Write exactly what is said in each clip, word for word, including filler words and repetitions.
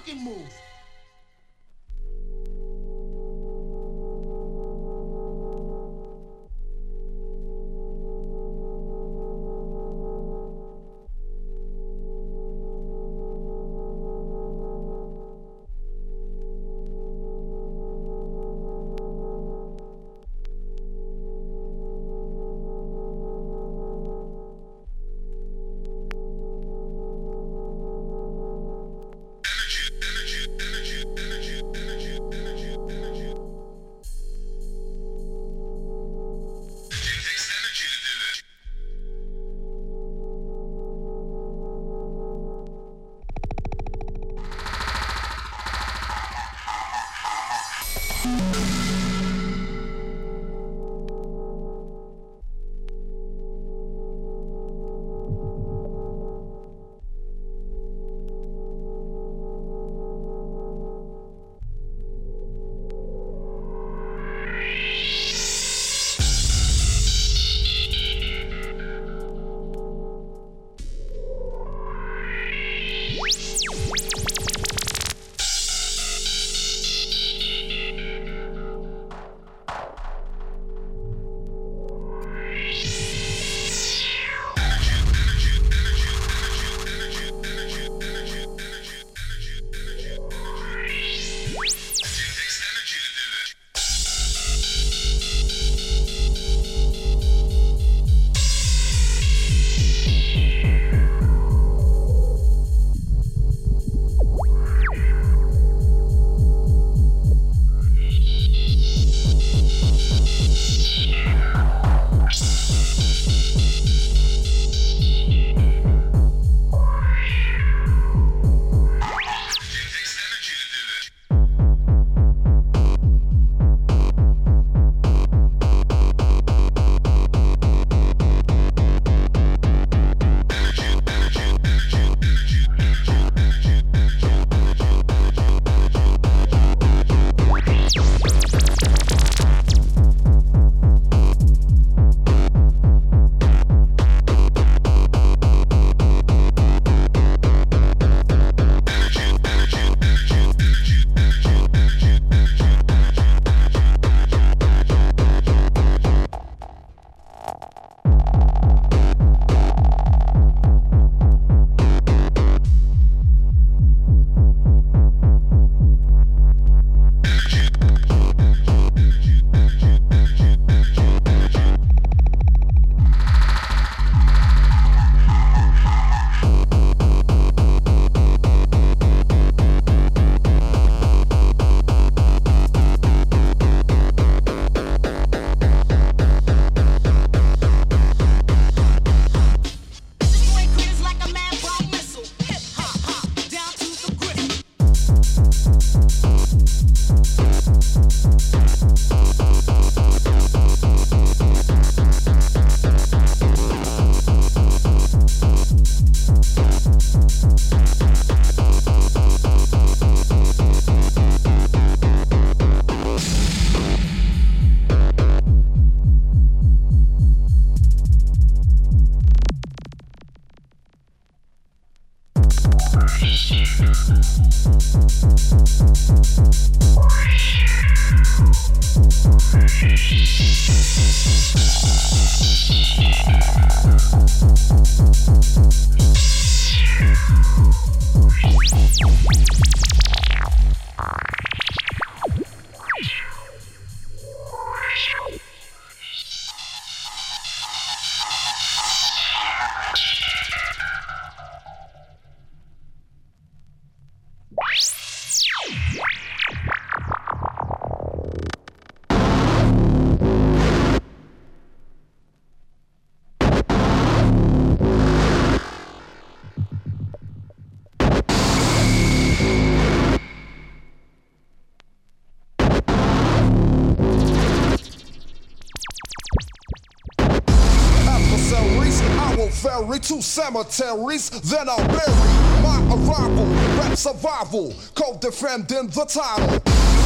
fucking move. Ferry to cemeteries, then I'll bury my arrival. Rap survival, co-defending the title.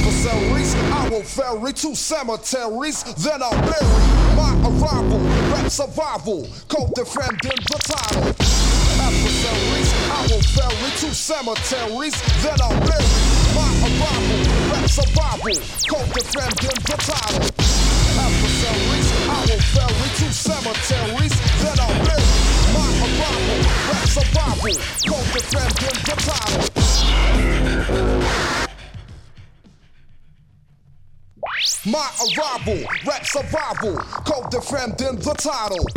adversaries. I will ferry to cemeteries, then I'll bury my arrival. Rap survival, co-defending the title. Adversaries, I will ferry to cemeteries, then I'll bury my arrival. Rap survival, co-defending the title. Adversaries, I will ferry to cemeteries, then I'll bury my arrival. Rap survival, co-defending the title. My arrival, rap survival, co-defending the title.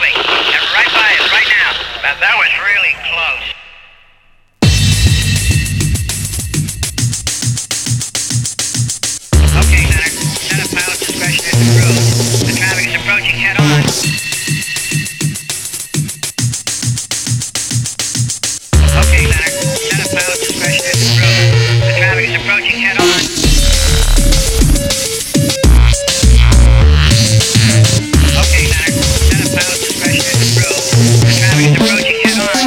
moving. They're right by us right now. That, that was really close. Okay, Center. Set up pilot discretion is approved. The traffic is approaching head-on. Okay, Center. Set up pilot discretion is approved. The traffic is approaching head-on. Okay, Center. Set up pilot discretion is approved. The traffic is approaching head-on.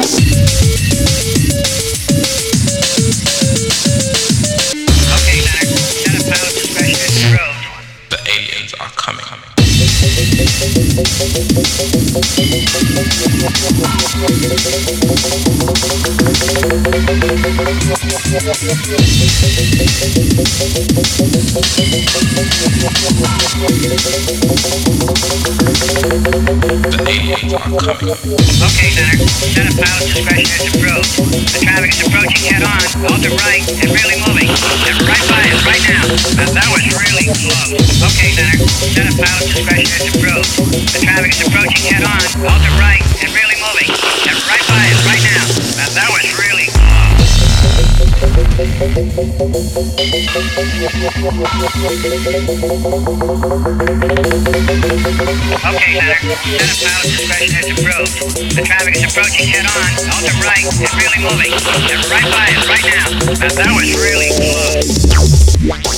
Okay, Center. Set up pilot discretion is approved. The aliens are coming. The aliens are coming. Okay, Center. Set up pilot discretion is approved. The traffic is approaching head-on. All to right and really moving. They're right by us right now. That, that was really close. Okay, Center. Set up pilot discretion is approved. The traffic is approaching head-on. All to right and really moving. They're right by us right now. That, that was really close. Okay, Center. Set up pilot discretion is approved. The traffic is approaching head-on. All to right and really moving. They're right by us right now. That, that was really close.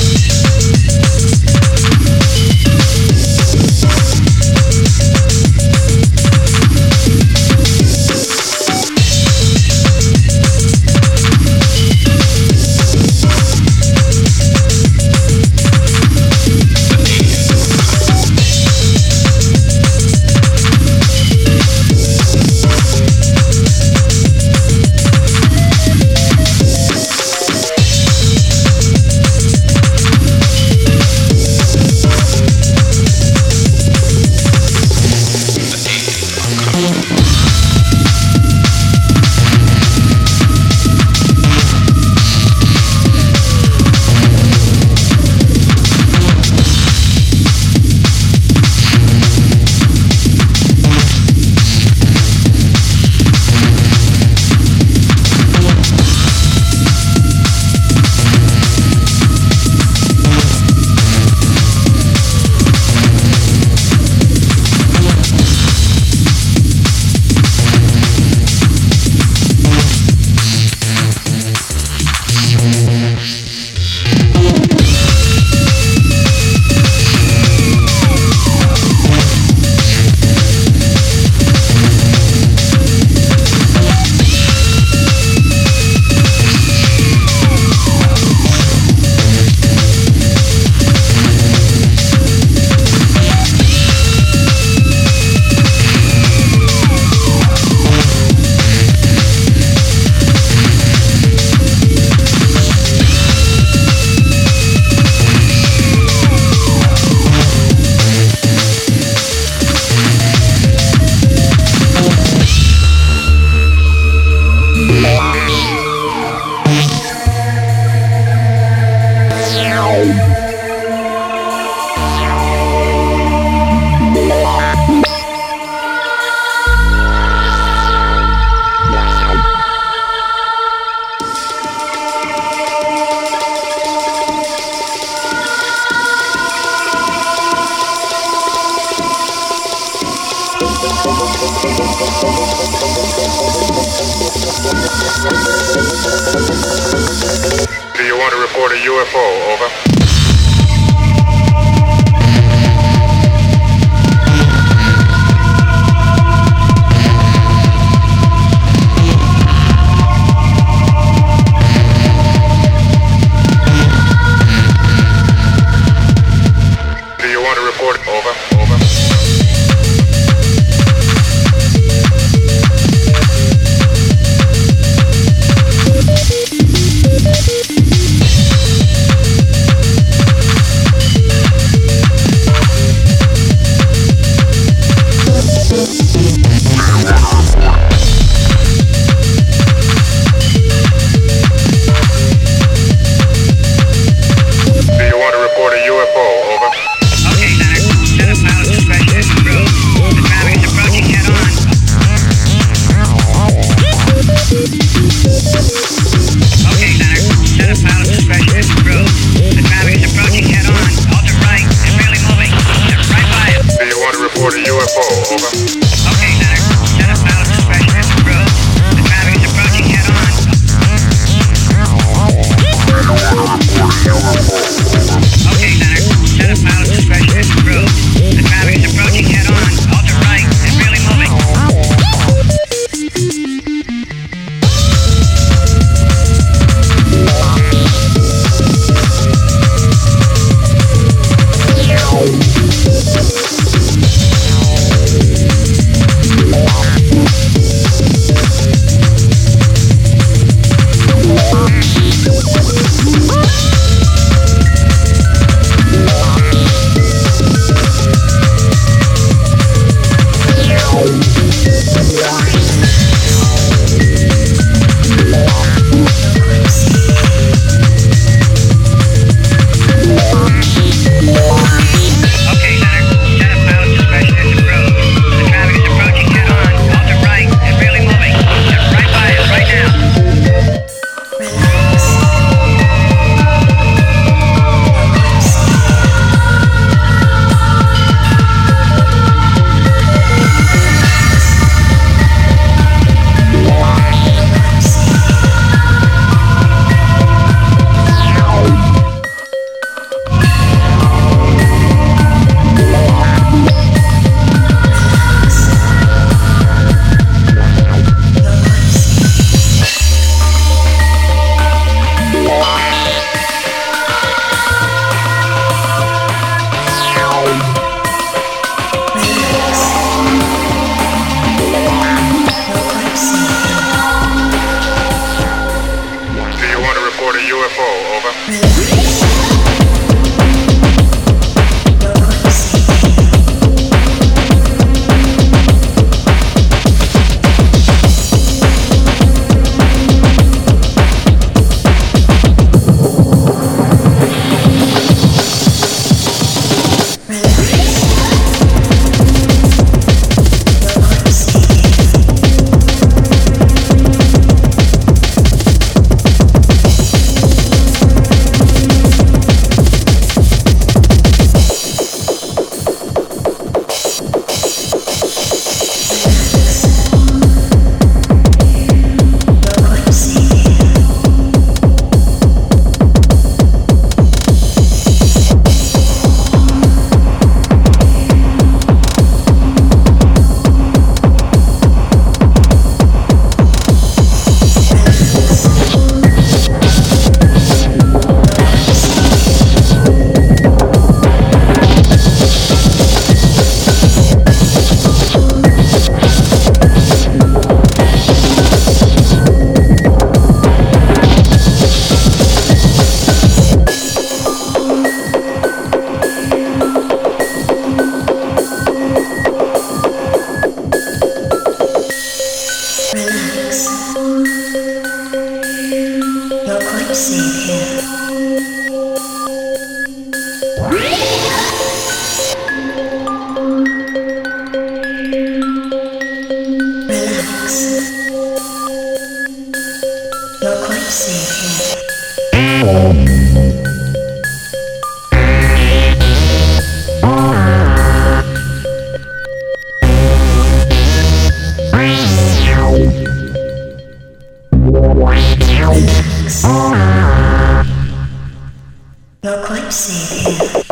Do you want to report a U F O? Over. crime scene here. Relax. You're quite safe here. You're quite safe here.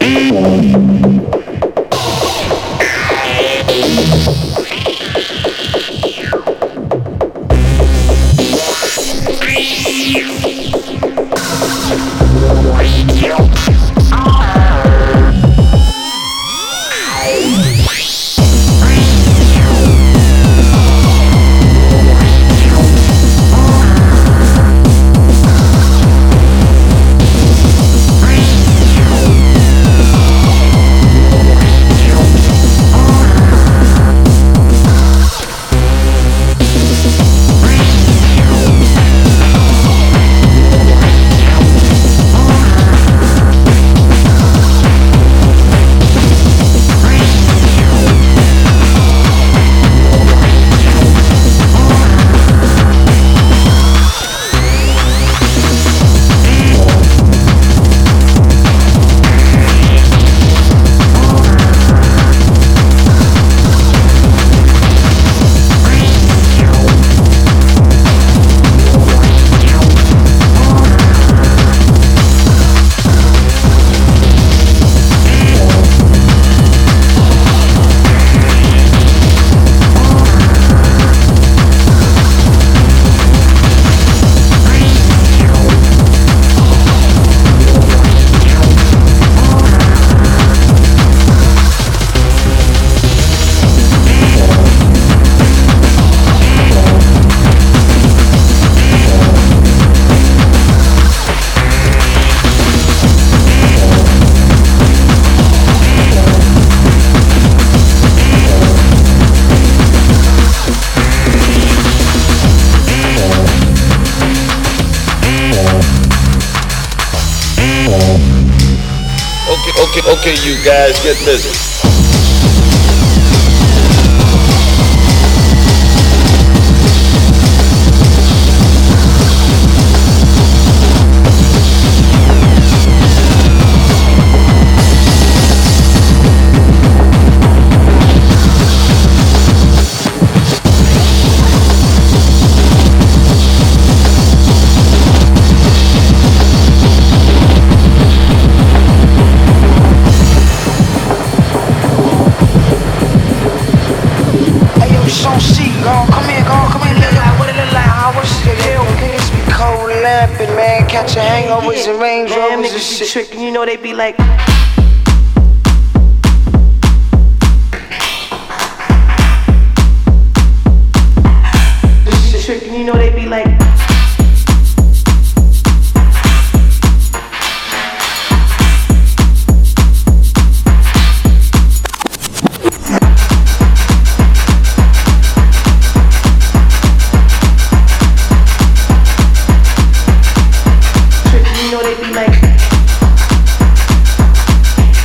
Okay, you guys, get busy. Catching hangovers and Range Rovers and shit. Tricking, you know they be like. Tricking, you know they be like. You know they be like.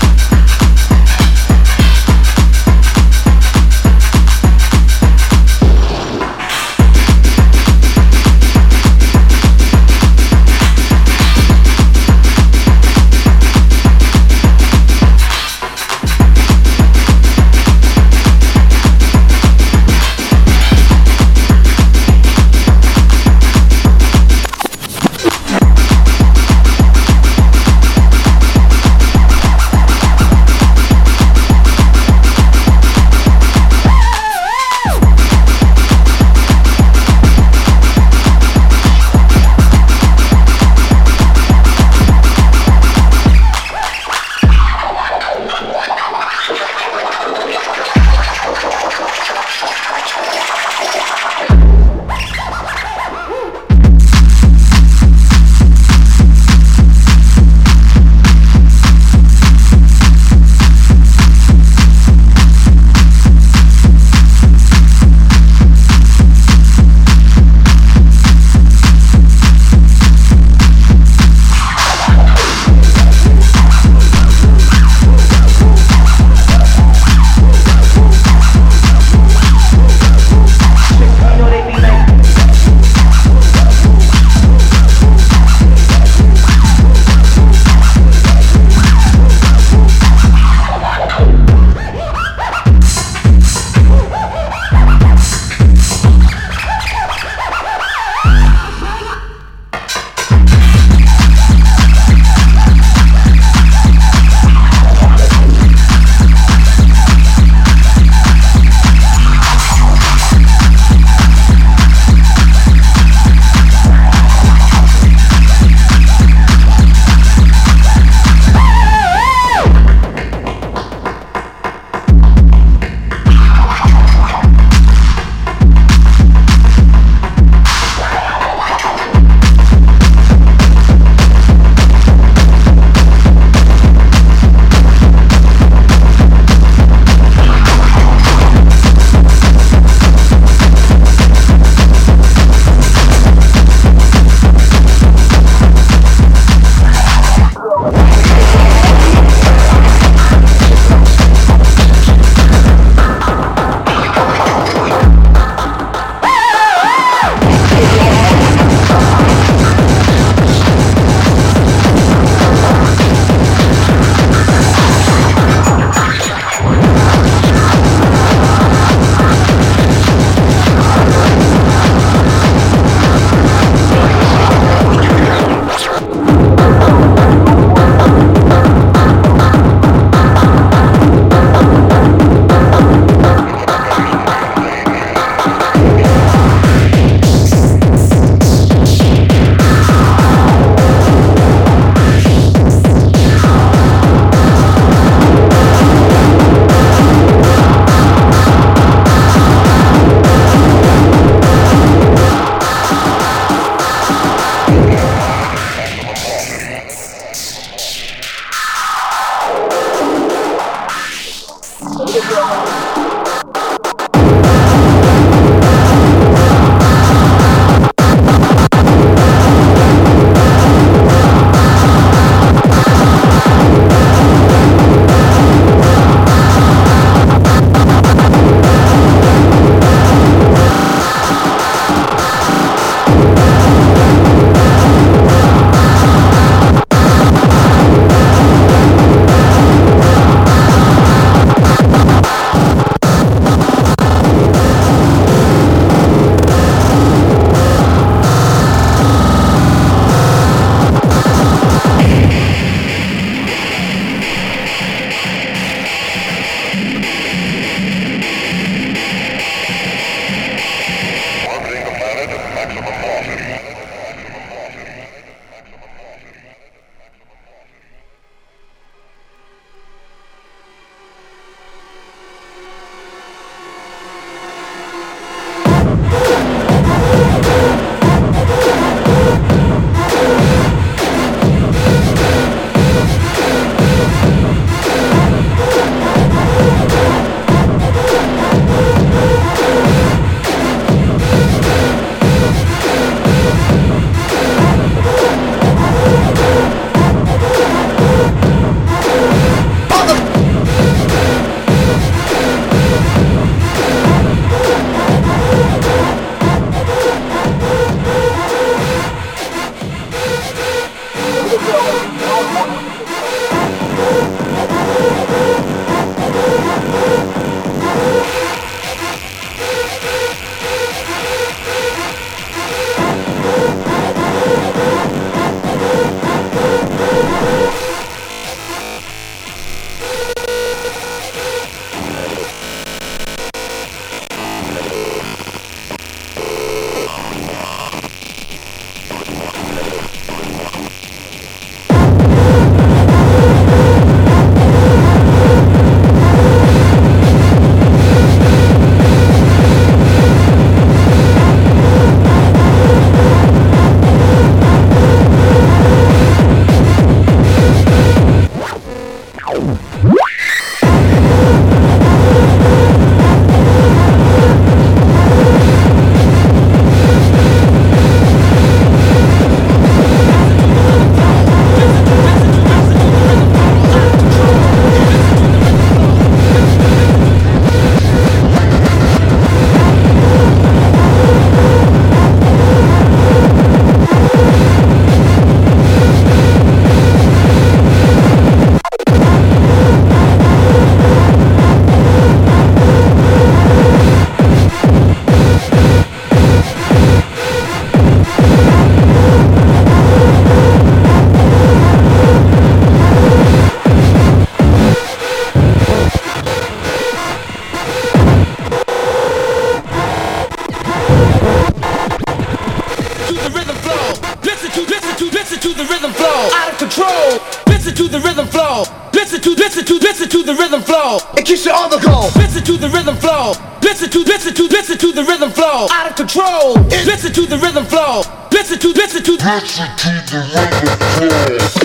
control. Listen to the rhythm flow. Listen to, listen to, listen to the rhythm flow. It keeps you on the go. Listen to the rhythm flow. Listen to, listen to, listen to the rhythm flow. Out of control. It listen to the rhythm flow. Listen to, listen to, listen to the rhythm flow.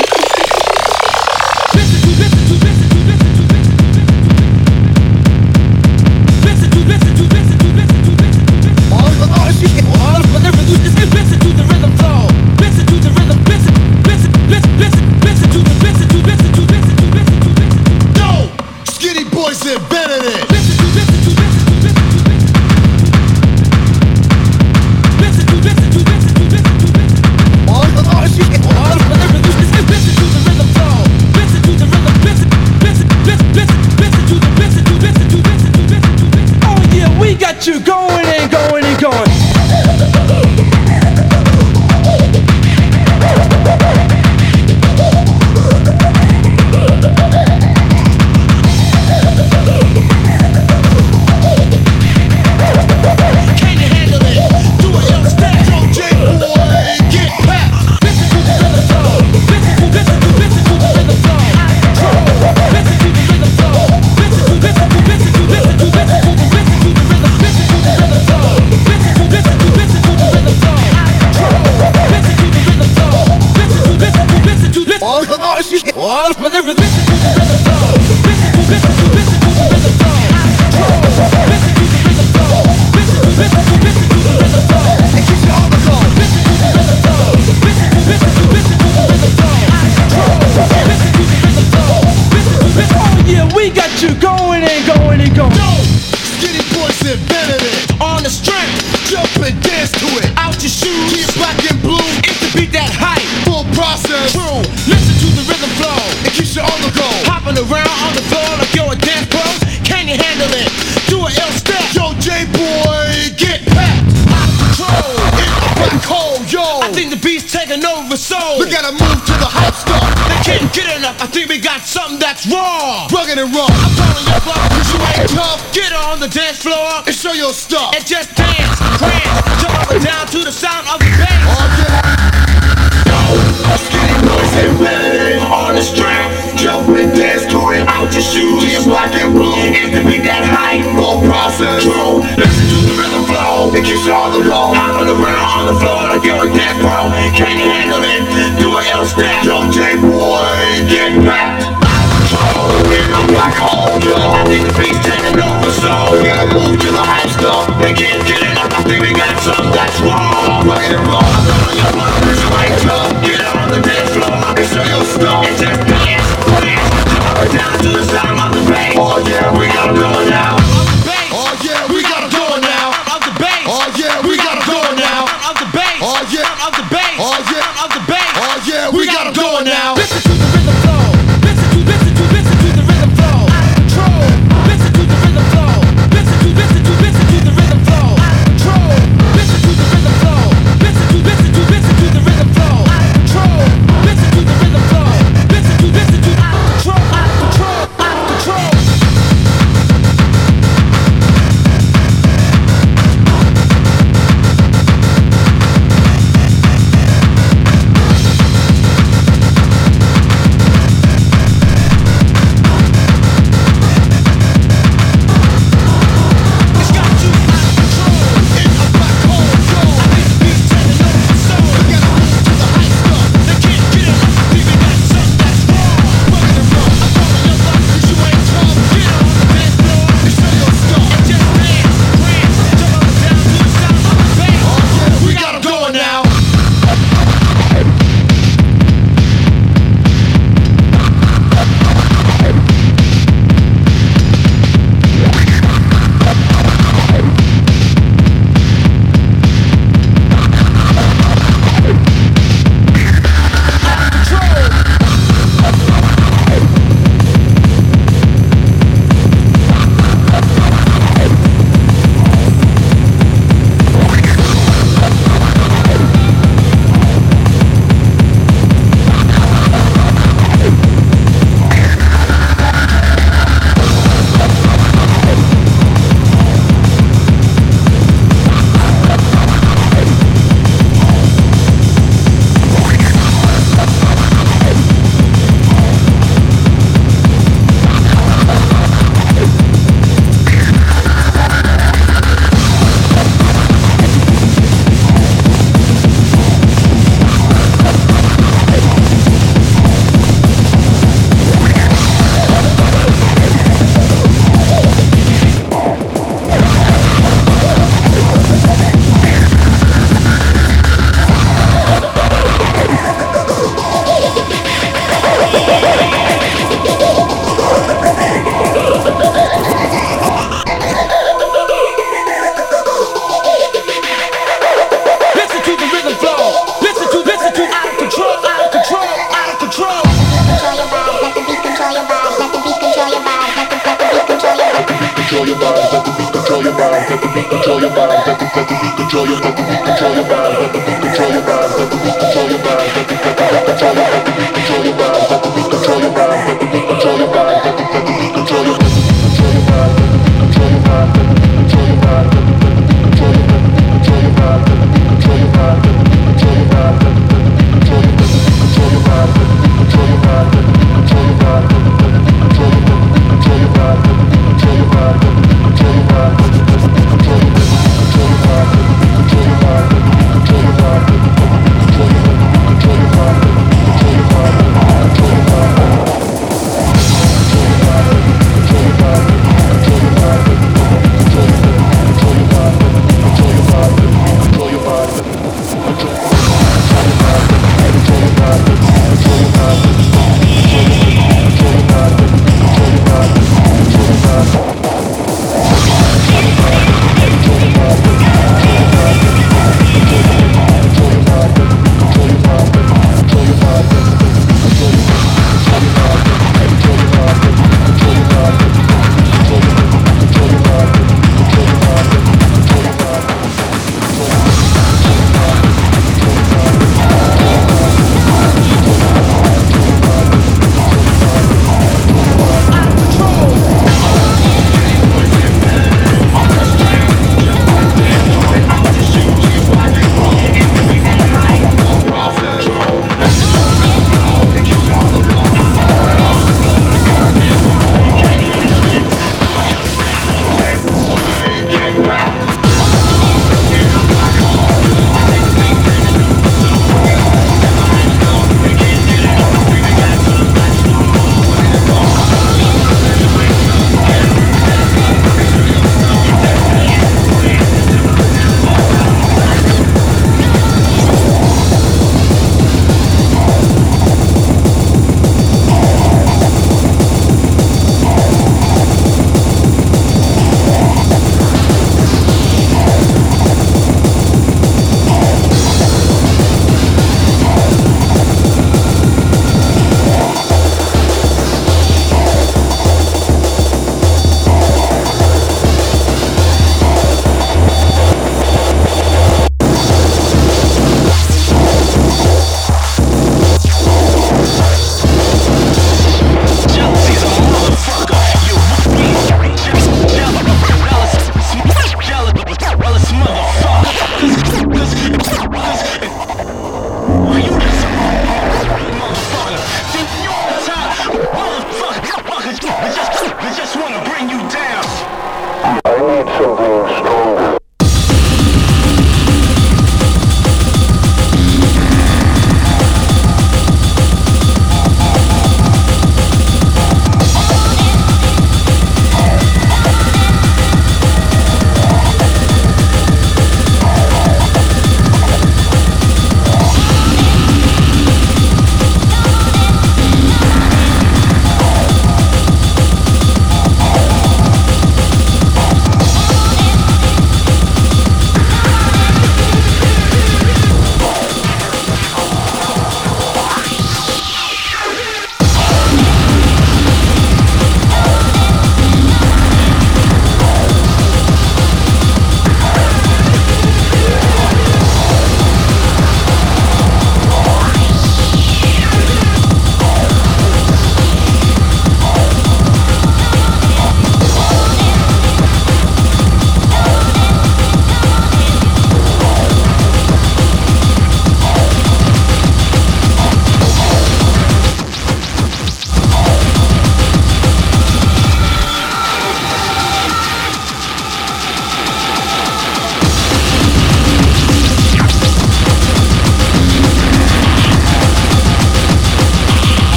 Listen to, listen to, listen to, listen to, listen to, listen to, listen to, listen to, listen to, listen to. All the shit, all of the rhythm. Listen to the rhythm flow. Listen to the rhythm. Listen, listen, listen, listen, listen to the, listen to, listen to, listen to, listen to, listen to. Yo, Skinny Boys invented it. Listen to, listen to, listen to, listen to, listen to. Listen to, listen to, listen to, listen to, listen to. All the shit, all of the rhythm. Listen to the rhythm flow. Listen to the rhythm. Listen, listen, listen, listen, listen to the, listen to, listen to, listen to, listen to, listen to. Oh yeah, we got you going and going and going. All for the rhythm. Listen to the rhythm flow. Listen to, listen to, listen to the rhythm flow. Listen to the rhythm flow. Listen to, listen to, listen to the rhythm flow. It keeps you on the go. Listen to the rhythm flow. Listen to, listen to, listen to the rhythm flow. Listen to the rhythm flow. Listen to, listen to. Oh yeah, we got you going and going and going. Yo, Skinny Boys invented it. On the strength, jump and dance to it. out your shoes. Keep black and blue. It's to beat that hype. Full process. True. Listen to the rhythm flow. It keeps you on the go. Hopping around on the floor like you're a dance pro. Can you handle it? Do an ill step. Yo, J-Boy, get packed. Out of control. In the black hole, yo. I think the beat's taking over soul. We gotta move to the hype stuff. They can't get enough. I think we got something that's raw. Rugged and raw. I'm calling your bluff. Cause you ain't tough. Get on the dance floor And show your stuff. and just dance, prance, jump up and down to the sound of the bass. Oh, yeah. Skinny Boys invented on the strap. Jump and dance to it. Out your shoes. It's black and blue. It's to beat that hype. Full process. True. Listen to the rhythm flow. It keeps you on the go. Hopping around on the floor like you're a dance pro. Can you handle it? Do an L step. Yo, J-Boy, get back. In the black hole, yo. I think the beat's taking over, so we gotta move to the hype stuff. They can't get enough. I think we got something that's wrong. Rugged and raw. I'm on your block, cause you ain't tough. Get on the dance floor and show your stuff. And just dance, dance, jump right down to the sound of the bass. Oh yeah, we gotta go now. Oh yeah, we gotta go now. Of the bass. Oh yeah, we gotta go now. Of the bass. Oh yeah, Of the bass. oh yeah, Of the bass. oh yeah, we gotta go now. Listen to the rhythm flow. Listen to, listen to, listen to the rhythm flow. Control. Listen to the rhythm flow. Listen to, listen to, listen to the rhythm flow. Control. Listen to the rhythm flow. Listen to, listen to, listen to the rhythm flow. Control. Listen control your, control your body.